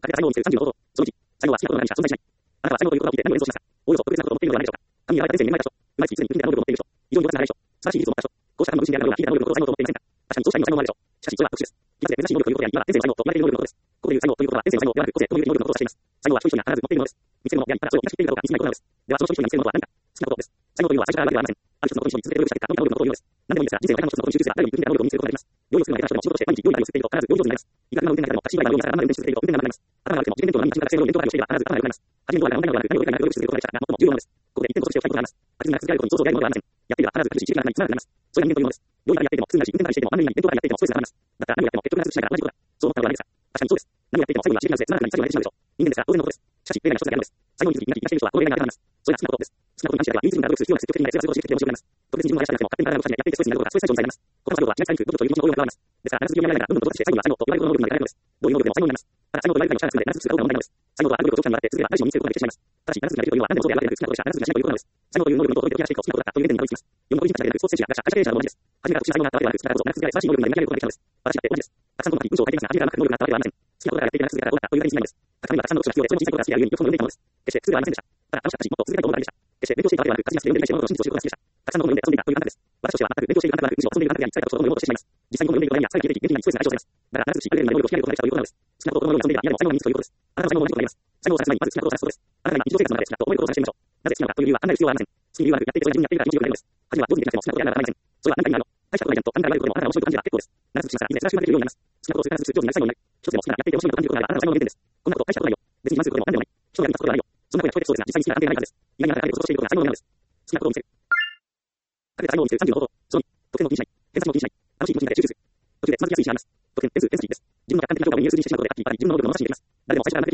れが才能を見せる35法。その1、才能は好きなことの何しか存在しない。あなたは才能という言葉を聞いて何を連想しますか。おおよそ特別なことを持っているのではないでしょうか。神に現れた天性に恵まれた人。うまいし、常に無理な能力を持っている人。非常に弱なれない人。素晴らしい技術を持った人。こうした神の分身であるような聞いた能力のことを才能と思っていませんか。確かにそうした意味の才能もあるでしょう。しかしそれは特殊です。一発で珍しい能力ということであり、今は天性の才能と言われている能力のことです。ここでいう才能ということは天性の才能ではなく個性という能力のことを指しています。才能は一人一人が必ず持っているものです。見つけるものであり、ただそれをみんな知っているかどうか見つめないことなのです。ではその一人一人が見つけるものとは何か。好きなことです。才能というのは最初からあるわけではありません。ある一つのことに続けて努力した結果、伸びた能力のことを言うのです。何でもいいですが、人生の大半の一つのことに集中すれば、誰に分身である能力を見つけることができます。料理をするまでの人も仕事として毎日料理をすると必ず料理上手になります。いくら運転台でもタクシードライバーを見ながら頭で運転し続けると運転が上手くなります。頭が悪くても自分での何日学生の運転とかをしていれば必ず頭が良くなります。初めのドアが問題などはなく、何をやりながら努力することができたら最も重要なのです。ここで一点としておきたいことがあります。初めに続けられることに想像でやるものではありません。やっていれば必ず苦しい、自力がなくなり、つまらなくなります。それが人間というものです。料理からやっていても、普通になるし、運転からしていても、万年に弁当からやっていてもストレスがあります。だから何をやっても結局なくしないから同じことだ。そう思ったのではないですか。確かにそうです。何をやっていても最後には刺激がなくてつまらなくなり、最後までしまうでしょう。人間ですから当然のことです。しかし、例外の一つだけあるのです。才能に気づき、今気がしている人はこの例外が当てはまります。それが好きなことです。好きなことに関しては、唯一無二な努力する必要なく積極的な熱圧を刺激的で面白がります。特別に自分の話しなくても、勝手に体を動かしやっていてストレスになることがストレス対象にされます。この作業は違いされにくい努力という気持ちの応用が現れます。ですから、なすすぎをやりながら、どんどんとして最後には才能と言われるほどの能力になれるのです。どういう能力でも才能になります。ただ才能と言われるがの力が少ないので、なすすぎが多くなる問題なのです。才能とはある努力と長にわたって続ければ誰しも身につけることができてしまいます。ただし、なすすぎができるというのは何でもそうであるわけでなく、好きなことしかなすすぎがしないということなのです。才能という能力のことをどうやって増やしていくかを好きなことだという原点にたどり着きます。世の個人たちだけでなく、スポーツ選手や学者、会社経営者なども同じです。初めから特殊な才能があったわけではなく、好きなことをなすすぎが素晴らしい能力になり上げることができたのです。私だって同じです。たくさんのことに文章を書いていますが、初めから全く能力があったわけではありません。好きなことからやっていてなすすぎがどうだったというだけに過ぎないのです。たくさんにはたくさんのことが必要で、それも小さいことが好きであるゆえに、よくも読んでいたのです。決して苦ではありませんでした。ただ、あの人たちもっと続けたいと思うだけでした。決して勉強していたわけではなく、活字なしで読んでいないし、物事を真実としていることが好きでした。たくさんの本を読んで遊んでいたという感覚です。私としては全く勉強している感覚ではなく、むしろ遊んでいる感覚であり、疲れたことを読むことをしてしまいます。実際に本を読んでいることには、疲れている元気にストレスが解消されます。だから、必ずし、ある程度の能力をしないことができたということなのです。好きなことをこのように遊んでいたら、嫌でも才能を見つけていれば、嫌でも才能を見つけるということです。あなたの才能を見つけることです。あなたが日常生活の中で好きなことを探すことです。あなたが日常生活の中で好きなことを探すことです。好きなことを見つけていれば、必ずしもある程度の能力をしないことができません。と思いことを探してみましょう。なぜ好きなのかという理由は考える必要はありません。好きな理由はなく、やっていてそれが自分にやっているから気持ちよくなるのです。初めは上手にできなくても好きなことをやらなければなりません。それは何かになるの。大したことないやんと、あなたが言われることでもあなたが面白いと感じれば結構です。長続きしますから、以前珍しくなっているようになります。好きなことをする必ず上手になり最後になる。一つでも好きなやっていて面白いと感じることがあれば、あなたの才能の原点です。こんなこと大したことないよ。別に自慢することでも何でもない。人がやることではないよ。そんな声が聞こえてそうですが、実際に好きな関係がないからです。意外にあなたがやることをしていることが才能になるのです。好きなことを見せる。隠れた才能を見せる35の方法。その2、得点を気にしない。偏差値も気にしない。楽しい気持ちになって集中する。途中でつまずきやすい日があります。得点、点数、偏差値です。自分の客観的な評価を見える数字にしてしまうことで、はっきり言い自分の能力の物差しにできます。誰でも最初からなれるわけではなく、得点や結果は目も当てられないようなものになります。なのでは練習していても、なかなか上達しないこともあるでしょう。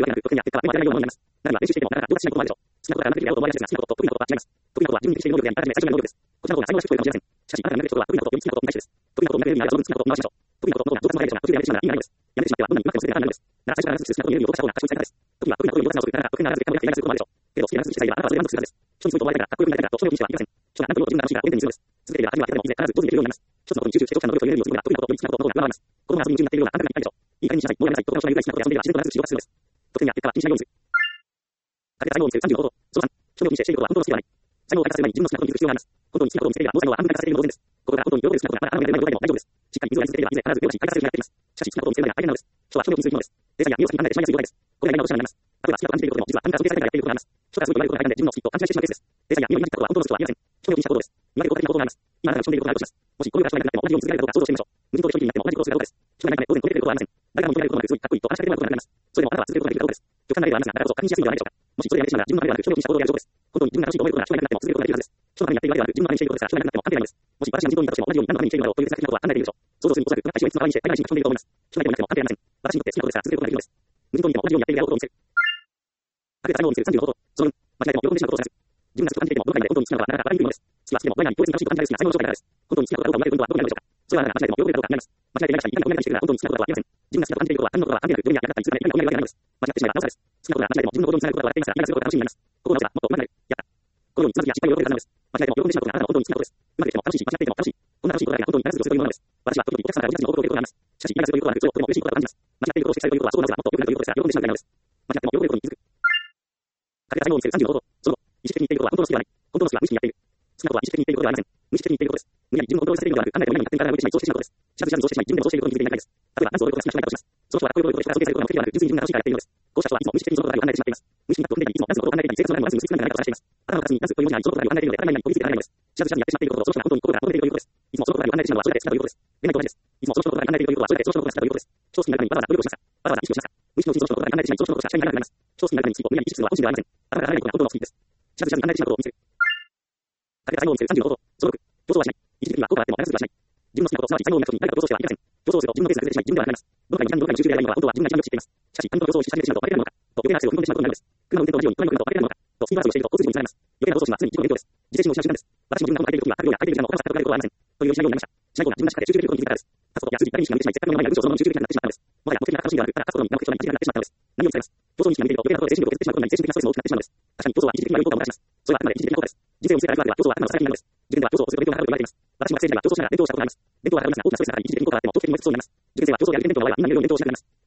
少なくともあなたが上達しないことと得意なことは違います。得意なことは得意なことは自分にできている能力であり、あらかじめ最初になる能力です。こちらの方が才能らしく聞こえるかもしれません。しかし、あなたがなれる人は得意なことと好きなことに対してです。得意なことをなれるには上手に好きなことを見回しましょう。得意なことの方が上達の早いでしょうが、途中でやめてしまうなら意味がないのです。やめてしまってはどんなに上手くてもすぐにならないのです。なら最初からならず好きなことに見えるようとした方が賢い使い方です。時には得意なことに動かし直すから得意ならず結果もやっていないすることもあるでしょう。けど好きならずしていればあなたはそれで満足するはずです。人にそういうと思われたいからかっこよくなりたいからと人を気にしてはいけません。人が何と言おうと自分が楽しいから原点にするのです。続けていれば初めは下手でもいずれ必ず上手にできるようになります。一つのことに集中して長期間の努力を入れるようにするのが得意なことより好きなことの方が上回ります。子供が遊びに夢中になっているようなあなたがいっぱいでしょう。いい加減にしなさい。もうやめなさい。とてもしないぐらい好きなことを遊んでいれば自然と必ず仕事がするのです。得点や結果は気にしないようにする。隠れた才能を見せる35の方法。その3、人を気にしてしていることは本当の好きではない。才能を開花させる前に自分の好きなことに気づく必要があります。本当に好きなことを見つければ、もう才能は安定化されているので当然です。ここが本当に喜べる好きなことがあなたの目の前でない状態でも大丈夫です。しっかり水をやり続ければ、いずれ必ず手を出し開花される日がやってきます。しかし好きなことを見つけるのが大変なのです。人は人を気にする生き物です。デザインや見を先に考えてしまいやすい状態です。これが今の落とし穴になります。例えば好きだと感じていることでも、実は他人から尊敬されたいからやっていることがあります。人からすごい言われることが大変で自分の好きと勘違いしてしまうケースです。デザインや見を見に来たことは本当の好きとは言いません。人を気にしたことです。今まで効果的なことがあります。今あなたが人でいることがあるとします。もしこのような人がいなくなっても同じように続けられるかどうか想像してみましょう。無人島で一人になっても同じことをするかどうかです。人がいないため当然取れていることはありません。誰が求められることなくすごいかっこいいと話しかけてもらうことがあります。それでもあなたは続けることができるかどうかです。極端な例ではありますが、だからこそ確認しやすいのではないでしょうか。もしそれやめてしまうなら自分のためではなく人を気にした行動をやる証拠です。本当に自分が楽しいと思えることが人がいなくなっても続けることができるはずです。人のためにやっているわけではなく自分のためにしていることですから人がいなくなっても関係ないのです。もし私が自分にいたとしても同じように何のためにしているのだろうという哲学的なことは考えているでしょう。想像するにおそらく大衆をいつの間にして大概人が飛んでいると思います。人がいてもいなくても関係ありません。私にとって好きなことですから続けることができるのです。無人島にいても同じようにやっているやろうことを見せる。隠れた才能を見せる35の方法。その2、間違えても喜んでしまうことを探す。自分が好きと感じていてもどこかで本当に好きなことはなかなかバラにくいものです。好きは好きでもどれかに強烈に楽しいと感じられる好きな才能の正体です。本当に好きなことがどうか生まれる運動はどうなるでしょうか。それはあなたが間違えても喜べるかどうかになります。間違えていないかしたり、いかにもこんなにしているから本当に好きなことはありません。自分が好きだと感じていることは他人のことは関係なく世には役立ったりするためいかにもお願いがあるのです。間違ってしまえばなおさらです。好きなことが間違えても自分の行動につながることが笑っていますから、今することが楽しみになります。ここを直せばもっと上手くなる。やった。このようにつまずきや失敗を喜べるからなのです。間違えても喜んでしまうことがあなたの本当に好きなことです。うまくいっても楽しいし、間違っていても楽しい。こんな楽しいことだけが本当に長続きするというものです。私は時々お客様からご自身の報告を受けることがあります。しかし、今するということはなく、それをとても嬉しいことだと感じます。間違っていることを指摘されるということは、そうなぜかもっと良くなるということですが、喜んでしまうからなのです。間違っても喜べることに気づく。隠れた才能を見せる35の方法。その後、意識的に言っていることは本当の好きではない。本当の好きは無意識にやっている。好きなことは意識的に言っていることではありません。無意識的に言っていることです。無理やり自分をコントロールさせているのではなく、考えてもいないのに勝手に体を動いてしまい、そうしてしまうことです。知らず知らずそうしてしまい、自分でもそうしていることに気づいていないだけです。例えば、ダンスを踊ることが好きな人がいたとします。その人はかっこよいことを人から尊敬されることが目的ではなく、純粋に自分が楽しいからやっているのです。こうした人はいつも無意識的にそのことだけを考えてしまっています。無意識になっていつもダンスのことを考えていたり、生活の中にもダンスに結びつかないかを探しています。頭の片隅にダンスという文字があり、そのことだけを考えているので、頭に何も飛びついていかないのです。知らず知らずにやってしまっていることをその人が本当に心から求めているということです。いつもそのことだけを考えてしまうのはそれだけ好きだということです。恋愛と同じです。いつもその人のことだけ考えているということはそれだけその人のことが好きだということです。人を好きになるためにわざわざ努力をしますか。わざわざ意識をしますか。無意識のうちにその人のことだけ考えてしまい、その人のことが社会にならなくなります。人を好きになるために好きと無理やり意識するのは本心ではありません。頭から離れないことが本当の好きです。知らず知らずに考えてしまうことを見せる。隠れた才能を見せる35の方法。その6、競争はしない。一時的には効果があっても長続きはしない。自分の好きなこと、すなわち才能を持った人に誰かと競争してはいけません。競争すると自分のペースが崩れてしまい、自分ではなくなります。どのかにどのかに集中でやればいいのか、本当は自分が一番よく知っています。しかし、他人と競争をし始めてしまうと負けてなるのか、と余計な汗を踏んでしまうことになるのです。車の運転と同じように、車に乗ると負けてなるのか、とスピード争いをしていると交通事故につながります。余計な競争心は常に自己の勉強です。自制心を失う瞬間です。私も自分が本を書いているときは、書くようや書いている時間の他の作業がありません。というようにしないようになりました。しないことが自分がしっかり集中できることに気づいたからです。立つことや通じ誰にしか見てしまい、せっかく目の前にある文章そのままに集中できなくなってしまったのです。もはや目的が楽しみではなく、ただ立つことに目標に一時間になってしまったのです。何を伝えます。競争にしか見ていると余計なことで精神力を削ってしまうことになり、精神的なストレスも大きくなってしまうのです。確かに競争は一時的に悪い効果をもたらします。それはあくまで一時的な効果です。人生を見せられるわけでは競争は頭の先になるのです。自分では競争をすると勉強がかかると言われています。私も学生時代は競争しながら勉強をしたことがあります。勉強はかかりますが、大きなストレスの中に一時的に効果があっても長期的に持つそうになります。受験生は競争でやる気で勉強の場合はみんな見るように勉強をしなくなります。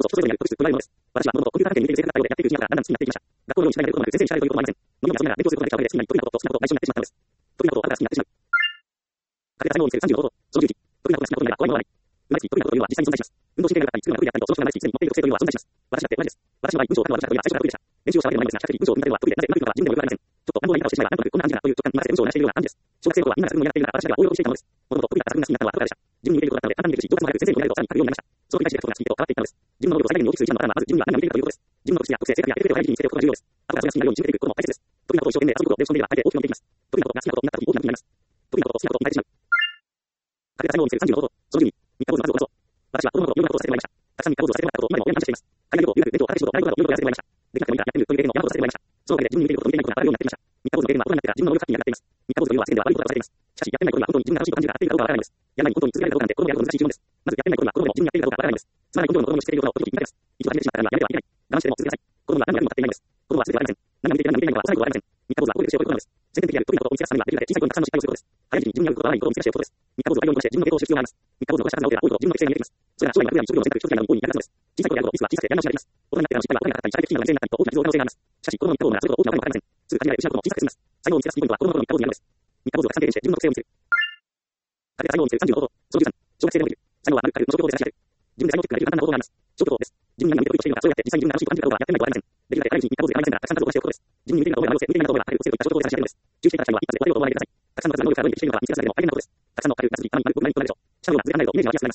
とそれぞれにあるというのです。私はもともとコンピューター関係に生活がやっていくうちにだんだん好きになっていきました。学校のようにしたいこともなく、全然知らないこともありません。飲み物をそんなが勉強することができたので、好きなこと、好きなこと、内緒になってしまったのです。時のことをあたら好きになってしまう。彼が最後を見せる35度、その10時。時のことが好きなことなら怖いものはない。生まれつき時のことというのは実際に存在します。運動神経が良かったり、作るのが得意であったりと、その人が生まれつき常に持っている特性というのは存在します。私だって同じです。私の場合、文章を書くのは私だというのは最初から得意でした。練習をしたわけでもないのですが、比較的文章を見たのは得意で、なぜうまくいくのかは自分でもよくわかりません。ちょっと乱暴な言い方をしてしまえば、なんとなくこんな感じだという直感に任せて文章を流しているような感じです。小学生の頃はみんなが作るのをやっているが、私だけは応用していたのです。もともと得意だった作品が好きになったのは後からでした。自分に似ていることだったので、簡単にできるし、上達も早く先生にもやるとさらに書くようになりました。その繰り返しで書くことが好きと変わっていったのです。自分の能力を最大限に大きくするにはまず自分には何が向いているかということです。自分の特質や特性、性格やエレベートを早い時期に見つけておくことが重要です。後からそれが好きになるように進めていくことも大切です。得意なことを一生懸命遊ぶことで落ち込んでいれば、大抵大きく伸びていきます。得意なことが好きなことになった時大きなことになります。得意なこと、好きなことに変えてしまう。彼が最後を見せる35度、その12、三日坊主の数を出そう。私は子供の頃いろんなことをさせてもらいました。たくさん三日坊主をさせてもらったことを今でも親に感謝しています。海外旅行、留学、勉強、新しいこと、ライブなどいろいろやらせてもらいました。できなくてもいいからやってみるという例の山ほどさせてもらいました。そのおかげで自分に似ていることと似ていないことが分かるようになってきました。三日坊主のゲームは大人になってから自分の能力発揮になっています。三日坊主というのは世間では悪いことだとされています。しかし、やってみないことには本当に自分が楽しいと感じるか合っているかどうかわからないのです。やらないに本当に続けられるかどうかなんて子供でやると難しい質問です。まずやってみないことには子供でも自分にやっているかどうかわからないのです。つまり根性の子供にしていることを時々言います。一度始めてしまったらやめてはいけない。我慢してでも続けなさい。子供は何をやるにも立っていないのです。子供は全てはありません。何が向いているか向いていないのか幼い子はありません。三日坊主はこれで口を越えることなのです。宣伝的である得意なことを見つけ出すためにはできるだけ小さいことにたくさんの失敗をすることです。早い時期に自分に合うことがないことを見つけ出しておくことです。三日坊主は大量にして自分の成功を知る必要があります。三日坊主の残した数が多いと自分の適性が見えてきます。それが将来の学業に職業の選択、一つになる方に役立つのです。小さいことであること、ミスは小さくてやり直しができます。大人になってからの失敗は大人になったり、社会的な犠牲になったりと大きな傷を負う可能性があります。しかし、子供の三日坊主ならそれほど大きなことにはわかりません。すぐ感じられ失うことも小さく済みます。最後を見つけ出すキーポイントは子供の頃の三日坊主になるのです。三日坊主は参考にして自分の特性を見せる。彼が最後を見せる35度、その13、小学生でもいる。最後はあるの消去法で差し上げる。自分で才能を作る簡単な方法があります。消去法です。自分に何が向いているかというのか、そうやって実際に自分が楽しいと感じるかどうかやってみないとわかりません。できるだけ毎日三日坊主でありませんが、たくさん数をこなしておくことです。自分に向いているかどうか、向いていないかどうか、ある程度強くいった消去法で差し上げるのです。注意していただきたいのは、一発で答えを覚えてください。たくさんの数が能力からどうにできているのか見つけ出すだけでも大変なことです。たくさんの軽くなすぎ、たまに悪くなるでしょう。下のような続かないとイメージが湧きやすくなります。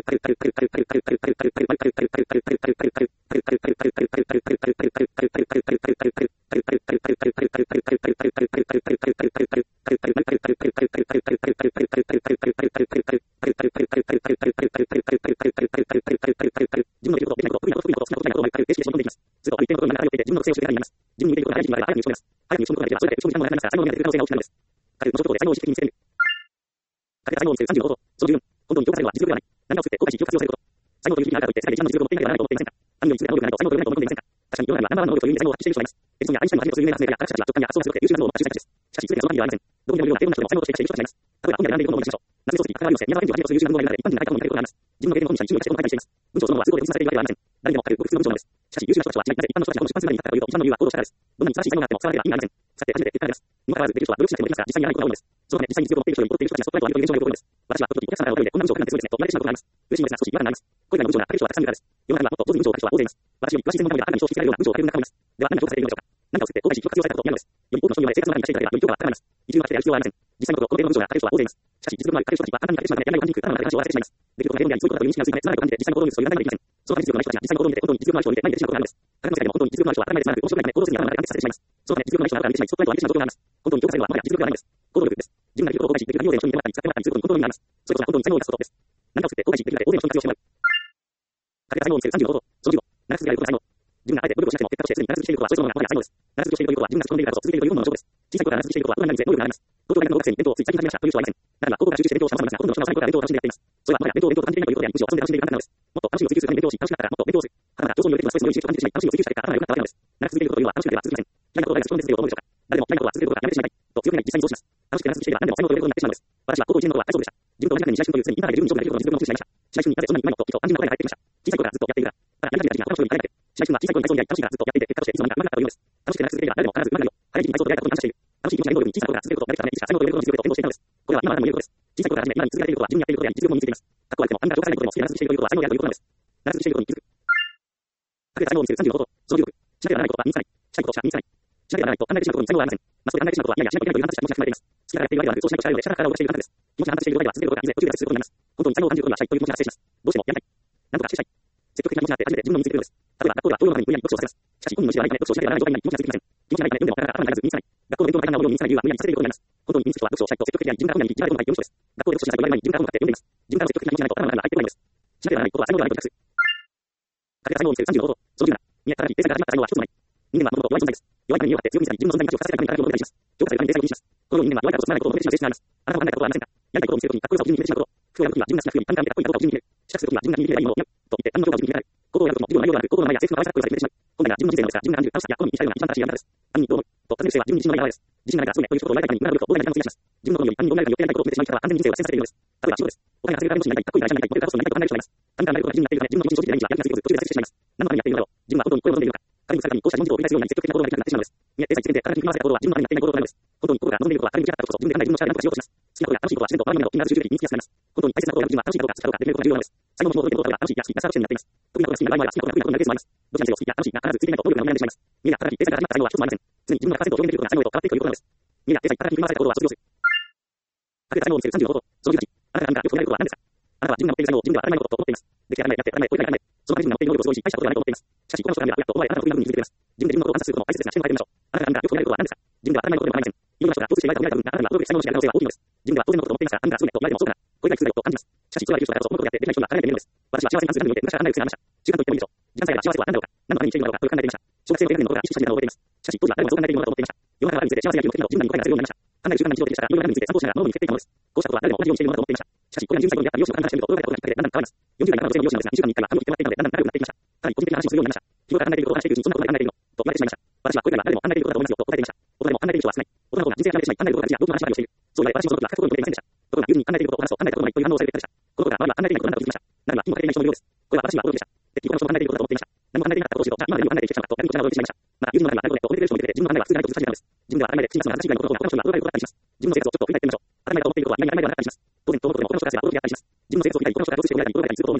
自分のできること、できないこと、得意なこと、得意なこと、好きなこと、嫌いなことを毎回意識してどんどんできます。ずっと一定のことになっていて、自分の特性を知ることができます。自分に似ていることが大事になれば、早くに打ち込むことができれば、それで打ち込む時間もなくなりますから、最後のみができる可能性が大きくなるんです。 るの衝動で才能を意識的に見せる。かけた才能を見せる35法。その14。本当に強化されるのは実力ではない。何をすって後悔し強化すること。才能という意味にあるからといって世界で一番の実力を持っていないではないと思っていませんか。何より優れた能力がないと才能という能力を持っていませんか。確かに世の中にはナンバーワンの能力という意味で才能を発揮している人がいます。エジソンやアインシュタインをはじめとする有名な発明家や科学者たちは直感や発想が強くて優秀な頭脳を持った天才たちです。しかし、実力のある人はありません。どこにでもいるような低温な人でも才能として活かしている人たちがいます。例えば本で並んでいる本を思い出しましょう。謎装置に関わりをせ、宮沢賢治をはじめとする優秀な能力がある一般人がない方も見たいことがあります。自分の経験を本にした一部のしてこの書いています。文章そのものは都合で文字させているわけではありません。誰でもわかるごく普通の文章なのです。しかし優秀な人たちは違い、なぜ一般の人たちがこの出版する前に至ったかというと、一番の理由は行動したからです。どんなに素晴らしい才能があっても使われては意味がありません。さて、初めて言ったからです。にもかかわらず、できる人は努力しなくてもできますが、実際にやらないことが多いのです。そのため、実際に実力を持っている人より劣っている人たちがスポットライトを浴びる現象が起こるんです。私は時々お客様からのお問いで、こんな文章を書くなんてすごいですね、と言われてしまうことがあります。嬉しいのですが、少し違和感があります。これらの文章が書ける人はたくさんいるからです。世の中にはもっと上手に文章を書く人は大勢います。私より詳しい専門家の中に消費されるような文章を書ける中もいます。では、何が評価されているのでしょうか。何かをすって後悔し、記憶が強されたことになるのです。より多くの人にまで生活の中に出していただけば、より評価が高まります。一流の書き手である必要はありません。実際のところ、この程度の文章が書ける人は大勢います。しかし、実力のある書ける人たちは簡単に書けてしまうため、やらないことにく、頭の中で話を忘れてしまいます。できることが平凡であり、そういうことだという認識が薄いため、つまらないことを感じて、実際の行動に移すという何もできません。そのため実力のない人たちが実際の行動を見て、本当に実力のある人を見て、前に出てしまうことがあるのです。科学の世界でも本当に実力のある人は当たり前ですが、面白くないため、行動するに頭の中で安定させてしまいます。そのため実力のない人が後から見てしまい、スポットライトを浴びてしまう状況があります。本当に評価されるのは、もはや実力ではないんです。行動力です。自分ができることを後悔し、できる限り大勢の人に見てもらったり、使ってもらったりすることに本当に意味があります。それこそが本当に才能を生かすことです。何かをすって後悔し、できるだけ大勢の人に活用してしまう。かけた才能を見せる35法。その15。長続きがいることの才能。自分があえて努力をしなくても結果としてすぐに長続きしていることは、それそのものがもはや才能です。長続きをしているということは、自分が突っ込んでいるからこそ続けているという本能の証拠です。小さい頃から長続きしていることは、大人になるぜ能力があります。東京大学の学生に弁当をつい最近始めましたという人はいません。中には高校から集中して勉強をしますが、ほとんどの人は幼い頃から弁当を楽しんでやっています。それはもはや弁当を感じていないということであり、むしろ遊んで楽しんでいるからなのです。もっと楽しみを追求するために勉強し、楽しかったらもっと勉強する。はたまた競争によってストレスの良い刺激を感じてしまい、楽しみを追求した結果、頭が良かったわけなのです。長続けていることというのは楽しくなければ続きません。嫌いなことが続けることが続けることをどうでしょうか。誰でも嫌いなことは続けることがやめてしまいたいと強気になり実際にそうします。楽しくて長続きしていれば何でも才能と言えることになってしまうのです。私は高校1年の頃は大丈夫でした。自分と同じ学年に試合という常にインターハイで10人以上ができることの実力を持ってしまいました。試合中になぜそんなにうまいのときっと単純な答えが返ってきました。小さい頃からずっとやっているから。ただ、やりたいが他の人にやらなくて、試合中は小さい頃に体操にやり楽しいからずっとやっていて、結果としていつの間にか上手くなったというのです。楽しくて長続けていれば誰でも必ず上手くなるよ。早い時期に体操と出会えたことに感謝している。楽しい気持ちや能力に小さい頃から続けることが慣れたため、いつか才能と言えることの実力と変更していたのです。これは今までも言えることです。小さい頃から始め、今に続けられることは自分にやっていることであり、実力も身についています。かっこ悪くても、あんな評価されることでも好きで長続きしているということは才能であるということなのです。長続きしていることに気づく。かけた才能を見せる35法。その16。しなければならないことは身につかない。したいことしか身につかない。しなければならないと考えてしまうことに才能はありません。まあ、そこで考えてしまうことは、いやいや、しなきゃいけないという反発した気持ちが含まれています。好きだからやっているわけではなく、そうしないとしたいので、したから体を出している反発です。気持ちが反発している場合は、続けることがいずれ途中で挫折することになります。本当に才能を感じることにはしたいという気持ちが発生します。どうしてもやりたい。なんとかしてしたい。積極的な気持ちになって初めて自分の身についてくるのです。例えば、学校では教養のために分野に読書をさせます。しかし、本人の意思がないため、読書をしなければならない状態に気持ちが続きません。気持ちがないため、運でもなかなか頭に入らず身につかない。学校の勉強の大変な応用に身につかない理由は分野にさせていることになります。本当に身につく人は読書をしたいと積極的であり、自分から本屋に行き、自分から本を書いて読む人です。学校で読書しなさいと言われる前に自分から本を買って読んでいます。自分から積極的な気持ちがないと頭の中には入ってこないのです。しなければならないことは才能ではないと理解する。かけた才能を見せる35法。その17。宮から冷静から始まった才能は一つもない。人間はもともと弱い存在です。弱いから身を張って強気にされ、自分の存在に価値をさせたいために体を動かしたりします。評価されるために冷静を気にします。このように人間は弱いからこそつまらないことを求めてしまう性質があります。あなたも考えたことはありませんか。やりたいことを見せるときにかっこよさを自分に見せてしまうこと。服を選ぶときは自分が好きな服より単価でかっこいいかどうかを自分に見る。支度するときは自分が気に入ればいいものを選ぶと言って他人の評価を自分に決められる。行動を選ぶときも授業の内容がなく、行動の内容や制服の可愛さかっこよさで決めてしまう。本来は自分の人生なのですが、自分が感じる楽しさや好みに似たような一番正しいやり方です。他人にどう思うと尋ねる姿勢は自分に自信のない表れです。自信がないから努めということを言われたいために無駄な努力を大なり時間を費やします。自分の好みより他人にどうなるかによってやりたいことを求めてしまう人は完全に人生を汚染されているのです。例えば仕事です。お金が稼げるためになりたい、かっこいい会社になりたい、モテるからこそなりたいと考える人がいます。他人がなることが自分になっているため、自分の気持ちに正直でない日はやりが過ぎず途中で挫折してしまいます。何のためにやっているのだろう。自分は本当にこれを望んでいるのか。彼にされためにこうした自問自答を繰り返すような積極的な行動ができなくなってしまうのです。見合ってさえつけて体に振り回された行動は自分のためにやっていない行動となるのです。本当に心が望んでいることは彼に向き合ったことこそ自分で考え自分の力で何とかしようとします。好きなことや楽しいことは自然と周りの目の気になる集中的に見つけやすくなります。本当に大切なことをやる自分は楽しいかどうか好きかどうかできることが重要なのです。最後の希望を届けることが楽しいや好きやスタート地点になっています。得意なことが好きになる前は好きなことが得意なことになるケースもあります。どちらにせよ好きや楽しいが必ずついていないと能力が無限になってしまいます。見えや働き、冷静から始まった才能は一つもありません。常に自分の 100% を表現できることが才能へと変わっていくということなのです。見えや冷静に働きに振り回された行動は卒業する。かけた才能を見せる35法。その18。あなたがよく見られることは何ですか。あなたは自分が持っている才能を自分では当たり前のことと思っています。できて当たり前やって当たり前これが当たり前。その自分が持っている能力をすごいし大したことではないと思っています。しかし他の人から見れば親と思われあなたの得意な部分に気づいています。自分で自分のことを観察することも大切ですが、視点を変えてみましょう。あなたがよく見られることは何ですか。自分では当たり前のことではありません。いろんな人が共通して言われた見られた部分があなたには能力才能の違いの可能性は大きいのです。自分では当然のことと思っていますが、あなたがすごいと言われてもそうかな。これが必須だよと感じます。しかし、そういう人だからこそ、このことをやってできない人が考えてみるのです。私は幸せに感じる段において昔から考える癖がありました。習慣と言ってもいいでしょう。時間さえあれば幸せとは何だろうか。何のために生きているのだろうかと考えていました。小学生の低学年の頃から意識した時間を覚えています。しかし、当時は誰もそう考えているものだと思っていました。世の中のある店で幸せや気持ちなど自分なりに答えが出せるようになりました。考える習慣が日常的でしたから、いろいろな面について参考しながら脳につけていったものです。こうしたことは誰でも同じようにしているものだと思っていました。しかし、これが12歳頃にやった美容師の考えしてみると、驚いたことがきっかけでだんだん変わります。40代半ばの女性の美容師なんですが、2週間に1回は髪を切ってもらっているので、だんだん仲良くなっていきました。かなり個人的な話をするようになりました。日頃から考えていることを話していくうちに、そんなことで考えているのと言われてしまいました。私はこれからは誰でも考えていることだと思いますよと答えていました。大人でも考えている人は少ない。大人の方が人生を諦めてしまい、考えることが大事やどんな話ばかりをしている。そう言われ、私もその時は書くことにとっていませんでした。ところが、友人に考えていることを話すと考えたこともないという反応をされていたでした。このことが周りは考えていないことなんだと気づきました。ならば、今書けていない人のようです。これは私には驚きでした。別に他の人も考えていることだと思っていました。何も考えていなかったことを知ると、じゃあ今でも考えている人がと、逆にこちらが驚いてしまいました。また、友人の中にはなるほどと褒めてくれる人もいて、自分の考えが普通でないと難しいからです。自分では当たり前で口に出すのが恥ずかしいぐらいのことを他の人が驚かれることだったりします。自分の生活をちょっと振り返ってみましょう。当たり前だと思っていることは意外に当たり前ではなかったりします。当然、と思うことでも他の人からすれば驚きであったりします。自分の生活を振り返り、他の人が共通して褒められたり驚かれたりすることを思い出してみましょう。意外にそれがあなたの得意な能力であったりすることを思い出してみましょう。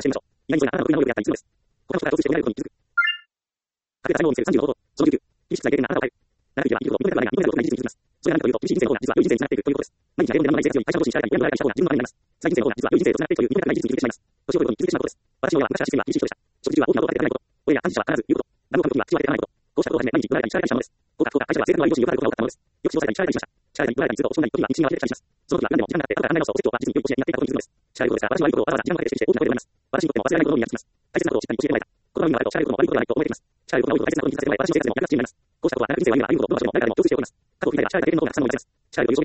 他の人が共通して褒められることに気づく。かけた才能を見せる35法。その19。厳しくない経験があなたを変える。長く生きれば生きるほど認めたくないが認めたくない事実に気づきます。それが何かというと、厳しい人生の方が実は良い人生につながっていくということです。毎日がでもない生活より会社のことに力がいい、やらない会社の方が自分のためになります。最近生の方が実は良い人生とつながっていくという認めたくない事実に気づいてしまいます。年を取ることに気づいてしまうことです。私の親は昔はシステムが厳しい人でした。食事中は大きな音を立ててないこと。親や幹事長は必ず言うこと。何もかも時には口を開けてやらないこと。こうしたことをはじめ毎日言われたり叱られたりしたのです。僕は会社では生活の悪い上司によくあることが多かったのです。よく指導されたり叱られたりしました。叱られたり言われたりすると落ち込んだり時には道に忘れてきたりします。その時は何でも時間がかかって後から考え直すとお説教は事実によく教えになっていたことに気づくのです。叱られることですが、私の悪いことをわざわざ時間をかけて指摘して大きな声で言います。私にとっても忘れられないことになってきます。大切なことをしっかり教えてもらえた。この意味があると叱られることも悪いことではないと思えています。叱られることが悪いこと大切なことに気づかせてもらえ、私の生活でも役立つようになります。こうしたことは長く人生を歩むこと、どの人も誰でも共通していることです。過去を振り返れば叱られた経験の方がたくさん思い出せます。叱られると予想に強いものに焼き付き、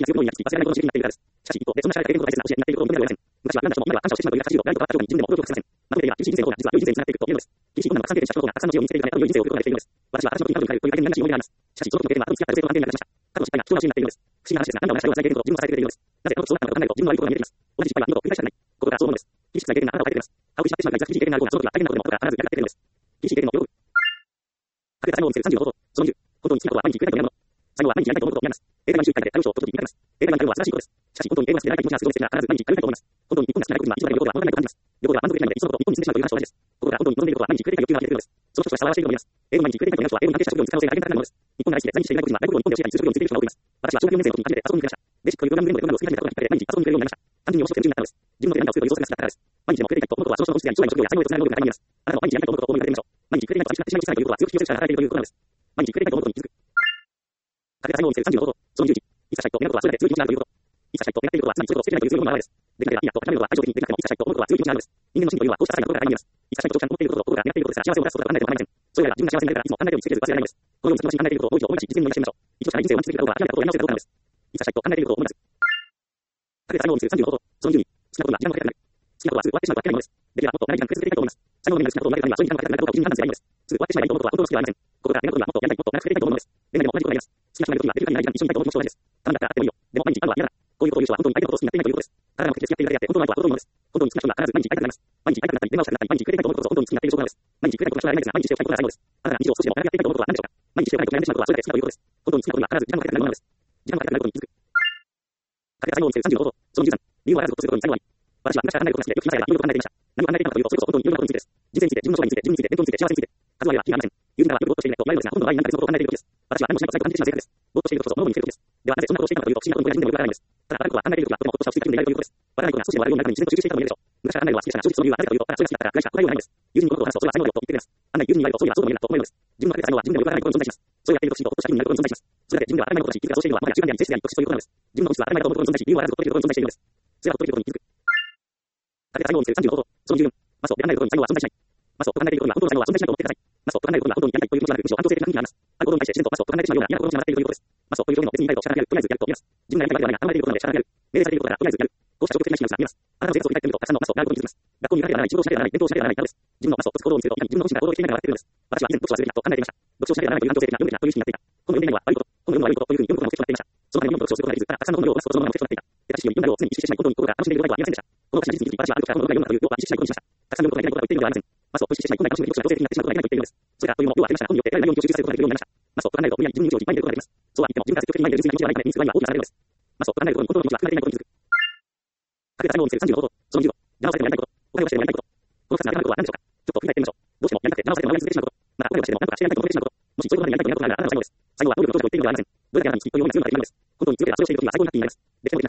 せられないことの主義になっているからです。しかし、一方で、そんな社会的言語が大切な教えになっていることを認めるはありません。昔は何だしもみんなは感謝をしてしまうという80度、大とか80度に自分でも驚きをしません。まとめて言えば、厳しい人生の方が実は良い人生につながっていくというのです。厳しい女の拡散的でした人がたくさんの字を見つけているため、良い人生を送ることができているのです。私は私の国になるというこういう大変な思いがあります。しかし、その時の経験は後に付き合った女性との関係になりました。過去の失敗が貴重な話になっているのです。不思議な話ですが、何だ同じ社会をつなげていることを自分が支えてくれているのです。なぜこのことをそうなったのか考えると自分の悪いところが見えてきます。同じ失敗は二度と繰り返したくない。ここがそう思うのです。厳しくな経験があなたを変えてくれます。歯を食いしばってしまうが、いざ厳しい経験がある方がその時は大変なことでも男が必ずやりかってくれるのです。厳しい経験の喜ぶ。かけた才能を見せる35法と、その20。本当に好きなことは毎日繰り返しやるもの。才能は毎日やりたいと思うことをやります。英会話に週1回で対応書を解くときに書きます。英会話になるのは素晴らしいことです。しかし本当に英語が好きでない気持ちがすごいですが、必ず毎日通いたいと思います。本当に日本が好きな外国人は一度だけ旅行が物足りないと感じます。旅行が満足できないので、いっそのこと日本に住んでしまうという話と同じです。ここが本当に望んでいることは毎日繰り返し欲求が出てくるのです。その人としたらしていると思います。英語毎日繰り返しという話は英語に関係した職業に使う可能性が大変高いものです。日本が大好きで在日していない外国人は外国語を日本で教えたりする職業についている人が多います。私は小学4年生の時に初めてパソコンに触れました。ベーシックというプログラム言語でプログラムを作り始めたことがきっかけで毎日パソコンに触れるようになりました。単純に面白くて夢中になったのです。自分の手で何かをするというリソースが好きだったからです。毎日でも触れていたいと思うことはその人の本質であり、将来の職業や才能へとつながる能力が大変に見えます。あなたも毎日やりたいと思うことを思い浮かべてみましょう。毎日触れていないと私がしないということは強く必要性が働いているということなのです。毎日触れていないと思うことに気づく。かけた才能を見せる35法と、その11。いつかしたいと願うことはそれで強い気持ちになるということ。いつかしたいと願っていることはつまりそれを捨てないという強い気持ちの表れです。できなければいいやと諦めることは愛情的にできなくてもいつかしたいと思うことは強い気持ちなのです。人間の心というのはこうした些細なところから見えます。いつかしたいとちゃんと思っていることと心が願っていることですから幸せを出すことが考えても構いません。それらは自分が幸せになるからいつも考えても見つけず忘れられないのです。このように自分の考えていることをもう一度思い出し実践に生かしてみましょう。一度しかない人生を満ち続けたことが諦めたことをやり直せたことなのです。いつかしたいと考えていることを思い出す。かけた才能を見せる35法と、その12。好きなことは時間もかけたくなる。好きなことはすぐ終わってしまうと諦めないのです。できればもっと長い時間かけ続けたいと思います。才能の面で好きなことを生まれたからにはそういう時間がかけたくなることを基準に判断すればいいのです。すぐ終わってしまいたいと思うことは本当の好きではありません。ここから願うことにはもっとやりたい、もっと長く続けたいと思うのです。恋愛でも同じことがあります。好きな人がいるときはできる限り長い時間一緒にいたいと思う気持ちと同じです。たまにだったらあってもいいよ。でも毎日会うのは嫌だ。こういうことを言う人は本当に相手のことを好きになっていないということです。体の口で付き合っているだけであって本当の相手は程遠いものです。本当に好きな人が必ず毎日会いたくなります。毎日会いたくなったり電話をしたくなったり毎日触れたいと思うことを本当に好きになっている証拠なのです。毎日触れたいことは人はないですが毎日しておきたいことがないのです。あなたが日常を少しでも長くやっていたいと思うことは何でしょうか。毎日しておかないと悩んでしまうことはそれだけ好きだということです。本当に好きなことには必ず時間をかけたくなるものです。時間をかけたくなることに気づく。かけた才能を見せる35法と、その13。理由はあらずとすることに才能あり。私は昔から考えることが好きでよく気にされたいろいろと考えていました。何を考えていたのかというとそれこそ本当にいろんなことについてです。人生について、自分の将来について、自分について、勉強について、幸せについて、数はありは気がありません。友人らはよくぼーっとしていないと言われるのですが、ほとんどの場合何か別のことを考えていることです。私は何もしないと最後感じてしまう性格です。ぼーっとしていることこそ物事に見せることです。ではなぜそんなことをしていたのかというと、不思議なことにこれは自分でもよくわからないのです。ただ、あることは考えているときはとてもほっとした落ち着いた気分でいられるということです。笑わないことが少しでも笑うようになるのに自然と集中していたと言えるでしょう。昔から考えるのは好きでしたが、正直その理由はなぜかというと、ただそれが好きだったからぐらいしか答えようがないのです。友人にこのことを話すと、それは才能だよと言ってくれます。案外友人に言われると、そういえばそうでも言えんなと思えるのです。自分のかけた才能は自分でもよくわからないことに存在します。それがやっていると不思議とほっとした気分になることに存在します。それだけ自分では当たり前のことだし、気づかそうしているのはもはや習慣であり、性質であり、特質ということなのです。自分の本質は当たり前だと思うことに存在し、理由はあらずほっとけることに存在しているのです。それはほっとけることに気づく。かけた才能を見せる35法と、その14。マストで考えることに才能は存在しない。マストと考えていることには本当の才能は存在しないと思ってください。マストと考えることには本当にやりたいという気持ちがなく、むしろ安定性的な意味があります。ある行動に対して自然とマストと考えてしまうような嫌な心持ちがなっているということです。マストという表現の別に言いたいと仕方がある、とりあえずやると言います。自分がやりたいわけではないが考えていることなので仕方がある。命令されていることだからとりあえずやる。こうした消極的な心理が見えます。あなたの生活を振り返ってみると、たくさんのマストがあることに気づきます。学校に行かなければならない、仕事をしなければならない、勉強をしなければならないなどです。自分のマストを行動を見せると、自分の自身が行動をしていないのが笑っているのです。私は以前読書はすべきだと考えていました。読書をしなければならないという反動性的な読むべきだという意識になっていた。この読みは悪いこと、この読むは悪いことというふうに読むことが目的となっていました。そのために読む読書をすることができず、ただたくさんの本を読むことそのものが目的となっていた。で、私より読むなどを常に意識してしまい、本当に心が楽しんでいることがありませんでした。このおかしな事実に気づき、私はある時からこの本が読むなという要は意識しないことにしました。たくさん読むことができないことが言っているのではありません。マストを意識してしまい、本来楽しむべき読書が強制的になってしまうことがいけないと言っているのです。それからというのも要は出ましたが、本によって得られないように吸収することができるようになりました。マストと考えると無理やり自分に自由をいっぱいに入れることができます。そうは言っても自分から積極的に前に出る気持ちがないためにすぐには大きな差が出るのです。マストと考えることに本当の気持ちは含まれていないことに気づく。かけた才能を見せる35法と、その15。騙されてもやりたいこと、お金をしてでもやりたいこと。この2つの当てはまることは何でしょうか。ちょっと振り返ってみましょう。どうしてもやりたくて騙されてもやり続けてしまうこと。またお金をしてでも何とかしてやりたいと思ってしまうこと。もしそういうことまでやりたいということならあなたの才能です。才能は能力の長所と言っているのではありません。どれだけあなたに好きというような強いのができるのです。本当に強ければそれをしているときは最高になっています。できてもできなくても嬉しい気分になれるのが最高です。こうしたことが何でもあるというとそうではないのではというとそうではないというとそうではないというと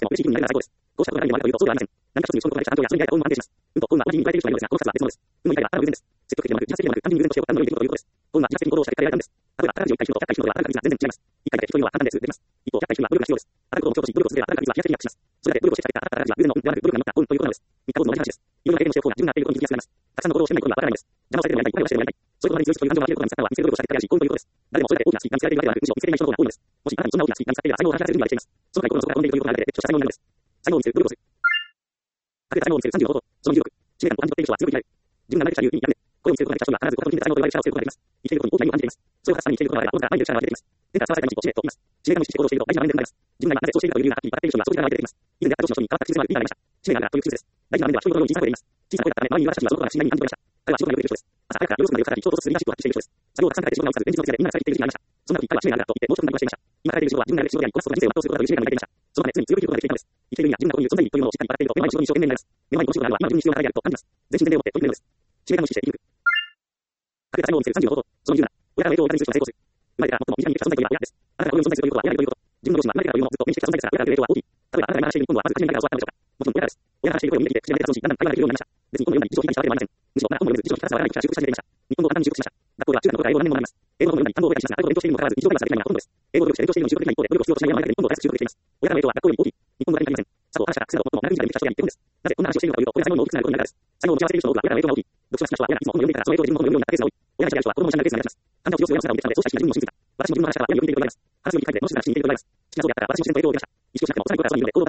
運と運は安定します。運と運はポジティブに変えている人がいるのですが、この2つは別のです。運の理解はただの偶然です。積極的でもなく、自発的でもなく、単純に偶然として行うのを良いということです。運は自発的に行動をして彼られたんです。例えば、宝くじを1回引くのと100回引くのでは当たる確率が全然違います。1回だけ引くというのは簡単です。できます。一方、100回引くのは努力が必要です。当たることを目標とし、努力を続ければ当たる確率は飛躍的にアップします。それだけ努力をして使った宝くじは偶然の運ではなく、努力が乗った運ということなのです。三日坊主の同じ話です。いろんな経験をしておく方が自分がやっていることに気づきやすくなります。たくさんの行動をしていないことにはわからないのです。邪魔をされてもやりたい、お金をしてでもやりたい。そういうことに通じという感情が見えることが見つかったのは見つける努力をされてからし、こういうことです。誰もそれだけ大きなスピードが見つかれているわけではなく、むしろ見つけていない人の方が多いのです。もしあなたにそんな大きなスピードが見つかっていれば才能を話せる準備はできています。そのくらい心の底から飛んでいるということがあるだけで、著者才能になるのです。才能を見せる努力をする。かけた才能を見せる35法と、その16。使命感と感じ取っている人は強いになる。自分が慣れてきた理由にやる。これを見せることができた人が必ずこの時に才能と呼ばれる力をすることができます。生きていることに大きな意味を感じています。それを果たすために生きていることがあれば、後から前に出る力が出てきます。天から伝わされた道を使命と言います。使命感を意識して行動していると大事な場面でございます。自分が今なぜそうしているかという理由がはっきり分かっている人にはその力が出てきます。以前であった上司の人に変わった気づきがありました。使命があるという気づきです。大事な場面では人々のように小さい声で言います。小さい声だったため、周りに言われた人はそのことが信頼に感じていました。彼は仕事がよくできる人です。朝早くから夜遅くまで夜働き、人とするリーダーシップを発揮している人です。作業がたくさん書いて仕事がうまく、連日の疲れでみんなが疲れている時期がありました。そんな時彼は使命があると言ってもうちょっと何かしていました。今書いている仕事は自分がやる仕事であり、こなすことが人生を全うすることだという使命感を抱いていました。そのため常に強いということができていたのです。生きている意味や自分がここにいる存在意義というものをしっかり分かっていると、目の前の仕事に一生懸命になります。目の前にこの仕事があるのは今自分に必要な課題であると感じます。全身全霊を持って取り組めるのです。使命感を意識して生きる。かけた才能を見せる35法と、その17。親からの影響を受けたりする人が成功する。生まれてから最も身近にできた存在といえば親です。あなたがこの世に存在するということは親がいるということ。自分の両親は生まれてからというのもずっと目にしてきた存在ですが、親からの影響は大きい。例えばあなたが今話している日本語はまず初めに誰が教わったのでしょうか。もちろん親からです。親が話している声を耳で聞いて口が出てきたそのうちだんだん会話ができるようになりました。別に本のように辞書を引いたり喋ってはいません。むしろ本も読めず辞書にひたすら笑いに口が習得し始めていました。日本語を簡単に習得しました。学校では中学の頃から英語が何年も学びます。英語の本を読んだり単語を覚えたりしますが、ある程度勉強しているにもかかわらず日常会話ができないのがほとんどです。英語を努力して勉強しているのに習得できない一方で、努力を必要としない山の中で日本語を大好き習得できています。親からの影響は学校より大きい。日本語が足りません。佐藤話したら、姿を最も長く短くできた人が言っているんです。なぜこんな話をしているのかというと、これが才能の大きくなることになるからです。才能を持ち合わせている人の多くは親からの影響が大きい。読書が好きな人は親がいつも本を読んでいるから、その影響で自分も本を読むようになったケースが多い。親が嫌いな人は子供のしゃべるケースが目立ちます。簡単を治療する親の姿を見てきたので、そうした人が自分にも信じた。私も自分の話から親によく似ていると言われます。話すように書いて、ものすごく話しに似ていると言われます。好きな人であったら私も自然と英語を覚えました。意識をしなくても幼い頃からそういうので、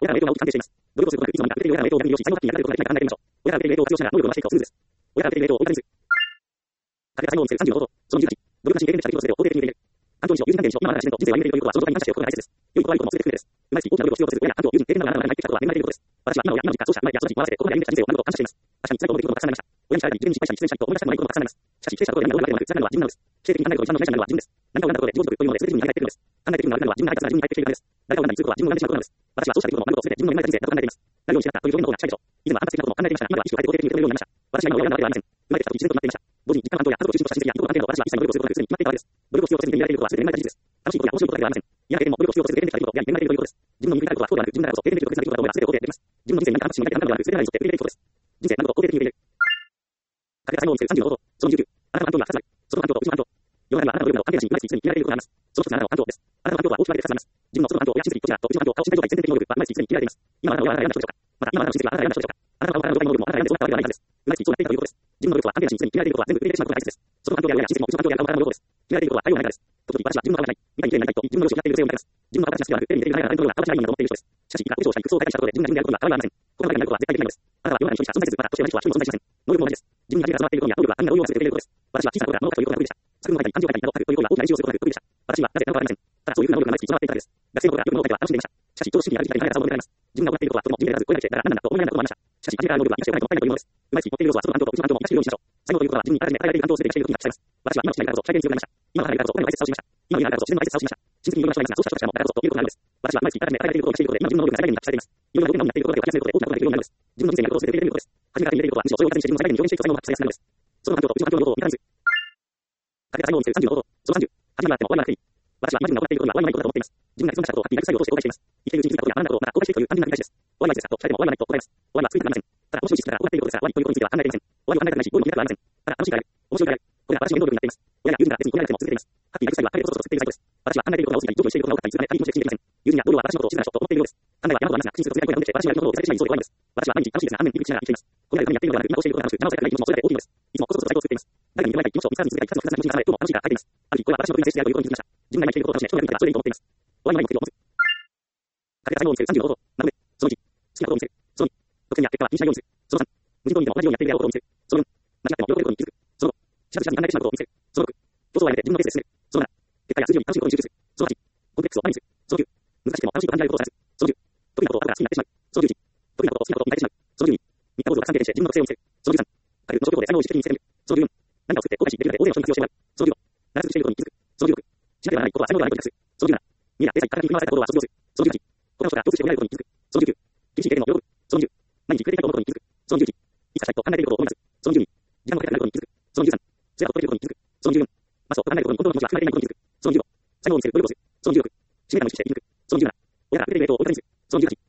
親が影響が大きく関係しています。努力することなく、いつも何か受けている親が影響を利用し、才能発揮に役立てることができないか考えてみましょう。親が受けている影響を活用しながら能力を増やしていくことをするです。親が受けている影響を追いかける。家庭が才能を見せる30のこと。その18。努力が神経的にした力をすべてを肯定的に受け入れる。環境にしろ、友人関係にしろ、今までの自然と人生を歩みているということは、その場に感謝しておくことが大切です。良いことはいいことも全て含めてです。うまいし、大きな努力を必要とする親や環境、友人、経験などがあなたの中に入ってきたことは恵まれていることです。私は今の親、今の実家、そうした、今やその日、終わらせて、ここまで歩み出した人生を何度と感謝しています。確かに辛いこともできることがたくさんありました。親に叱られたり、自分に失敗したり、失恋したりと思い出したくもないことがたくさんあります。しかし、否定したことで何が悪いわけではなく、辛いのは自分なのです。否定的に考えることで一番の被害者になるのは自分です。何かを選んだことで自己自己というもので、全て自分に投げていくのです。考えていくのが悪いのは自分が相手から自分に入ってきているからです。誰かを恨んだりすることは自分を恨んでしまうことなのです。私はそうした出来事も何度と全て自分の生まれた人生だと考えています。何を失ったという表現の方が近いでしょう。以前は反発的なことも考えていましたが、今は意識を変えて肯定的に受け止めるようになりました。私は今の親なわけではありません。生まれてきた時自然となっていました。同時に実家の安定や家族を中心とした親戚やいとこの安定など、私は一切努力をすることなくすでに決まっていたわけです。努力を必要とせずに見られていることは全て恵まれた事実です。楽しいことや面白いことだけではありません。嫌な経験も努力を必要とせず経験できた出来事や恵まれているということです。自分の身に触れたことは不幸ではなく、自分だからこそ経験できること、決断できることだと思えば全てを肯定できます。自分の人生に何か反発し、何か反発し、全て何に沿って受け入れていくことです。人生何度と肯定的に受け入れる。家庭が才能を見せる30のこと。その19。あなたの環境が2つある。外の環境と内の環境。世の中にはあなたの努力など関係なしに生まれつき常に決められていることがあります。その一つがあなたの環境です。あなたの環境は大きく分けて2つあります。自分の外の環境や親戚、こちらと内の環境、顔身体状態、全体的能力は生まれつき常に決められています。今あなたの親はあなたが嫌な人でしょうか。また今あなたの親戚はあなたが嫌な人でしょうか。あなたの顔からの状態の能力もあなたが嫌なそうなったわけではないからです。生まれつきそうなっていたということです。自分の努力は関係なしに常に決められていることは全部受け入れてしまうことが大切です。外の環境や親や親戚も内の環境や顔からの能力です。決められていることは大量ないからです。時々私は自分の顔がない、みたいに綺麗になりたいと自分の努力をやっている性を見られます。自分の顔が形が好きではなく、テレビに出ている誰が誰の能力が形がいいんだと思っている人です。しかし、いくら補助をしたり、服装を変えたりしたことで自分が自分であることが変わりはありません。この中になることは絶対できないのです。あなたは世の中に一人しか存在せず、また年上の人は一人も存在しません。能力も同じです。自分に初めから備わっていることや能力は他人が応用をさせてくれることです。私は小さな頃から物を書くということが得意でした。作るのがいい、漢字を書いたり、などを書くということが大きな練習をすることが得意でした。私はなぜなのかわかりません。ただそういうふうな能力が毎月備わっていただけです。学生の頃からよく物を書いては楽しんでいました。しかし、ちょうど真にやる気がないからそう思います。自分が行っていることはとても自分でらず、これだけして、だから何なんだと思いながらこともありました。しかし、初めから能力は生かしておかないともったいないというものです。毎月持っている要素は外の環境と内の環境も生かしているようにしましょう。才能ということは自分にあらかじめ与えられている環境を全て生かしていることになっています。私は今の父がいたからこそ、社会に強くなりました。今の母がいたからこそ、親の大切さを知りました。今の家がいたからこそ、自然の大切さを知りました。親戚にいろいろな人がいますが、そうした人たちもだからこそということがあるのです。私は毎月あらかじめ与えられていることを生かしていることで、今自分の能力が最大限に発揮されています。いろんなことになっていることだけを活かせることで大きなことができるようになるのです。自分の人生にやることを全て受け入れることです。初めから手に入れていることは、むしろそれを活かせる自分を最大限に表現していく才能を発揮させやすくなるのです。その環境と内の環境の両方を満たす。家庭が才能を見せる30のこと。その30。初めはあっても終わりはなくていい。私は今自分が行っていることには終わりはないことだと思っています。自分が一番したことを発揮やる作業をして後悔しています。生きているうちに気づいたことや学んだことをまた後悔していくという単純な繰り返しです。終わりはないですかと聞かれても終わりはないと答えます。終わりは作りたくありません。ただ、面白い事実だからこうなっていることですから、終わりということについては考えていません。終わりを考えたくないし、ゴールを決めたくありません。ただ、楽しいからやる。面白いからやる。これは私の原動力になっています。親や友人から別にこれられても続けています。ハッピーなルールは考えることを作っているサイトです。私は考えていることが多すぎたり、上手にしていることが多かったりするため、他人として信じていません。友人やゴールは私のことを静かな人と思っているようです。考えは山ほどありますが、口にすると強い声が飛んできて、私のやることを手伝ってしまい、そうで終わりです。私は毎日楽しいですが、反面にビクビクしながら生きています。これらのためにやっているのではなく、今こうしていることが楽しく、邪魔をされたくない気持ちもそれだけ大きいのです。いつもコツコツとサイトを作っています。誰かに見てもらいたい気持ちを見つからずに続けたり、2つの複雑な気持ちに重ね、どうも楽しいから書いています。ある日、これは私の得意な性質であるということに気づきました。自分が今生きていることを楽しめ、人が見ていたらそれでいいと思っています。終わりのない目的を持つ。家庭が才能を見せる30のこと。なので、その1、好きなことを見せる。その2、得点や結果は気にしないようにする。その3、無人島にいても同じようにやっているであろうことを見せる。その4、間違っても喜べることに気づく。その5、知らず知らずに考えてしまうことを見せる。その6、競争をやめて自分のペースで進める。その7、結果や数字より楽しいことに集中する。その8、コンプレックスを前にする。その9、難しくても楽しいと感じられることを探す。その10、得意なことを後から好きになってしまう。その11、得意なことを好きなことに変えてしまう。その12、見たことが関係して自分の癖を見せる。その13、あるの職業で才能を自主的に見せる。その14、何かを作って後悔しできるまで大勢の人に活用してもらう。その15、長続きしていることに気づく。その16、しなければならないことは才能ではないことに気づく。その17、見えな、デザイン、体に振り回された行動は卒業する。その18、他の人が共通して見られることに気づく。その19、厳しい経験も喜ぶ。その20、毎日触れていたと思うことに気づく。その21、いつかしたいと考えていることを思い出す。その22、時間をかけて考えることに気づく。その23、それが取れていることに気づく。その24、マスを考えることに本当の気持ちが含まれていないことに気づく。その25、才能を見せる努力をする。その26、使命感を意識して生き抜く。その27、親が受けている影響を追いかけにする。その18、